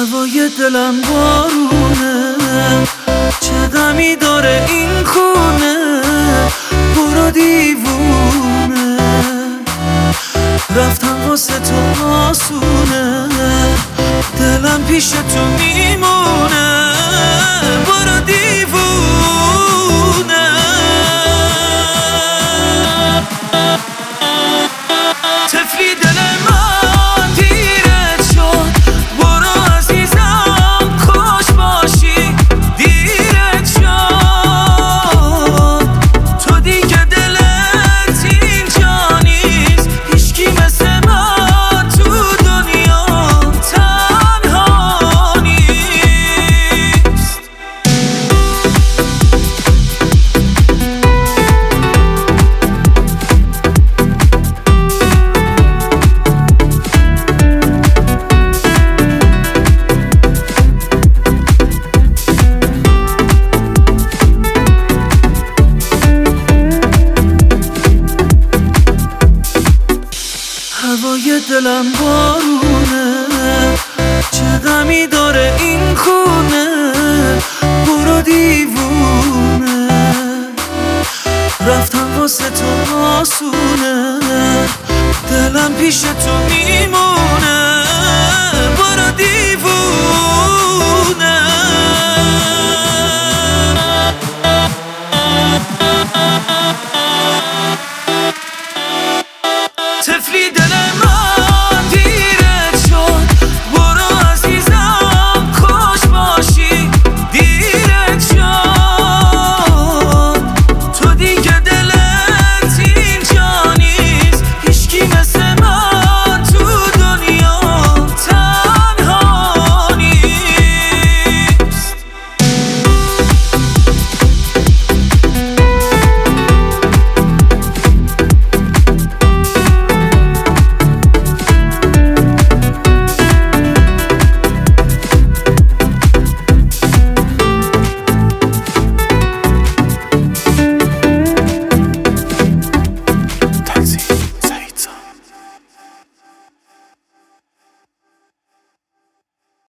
هوای دلم بارونه، چه غمی داره این خونه. برو دیوونه، رفتم واسه تو آسونه، دلم پیش تو میمونه. برو دیوونه. طفلی دل من دیرت شد، برو عزیزم خوش باشی. دیرت شد، تو دیگه دلت اینجا نیست. هیچکی مثل من تو دنیا تنها نیست. هوای دلم بارونه، چه غمی داره این خونه. برو دیوونه، رفتم واسه تو آسونه، دلم پیش تو میمونه.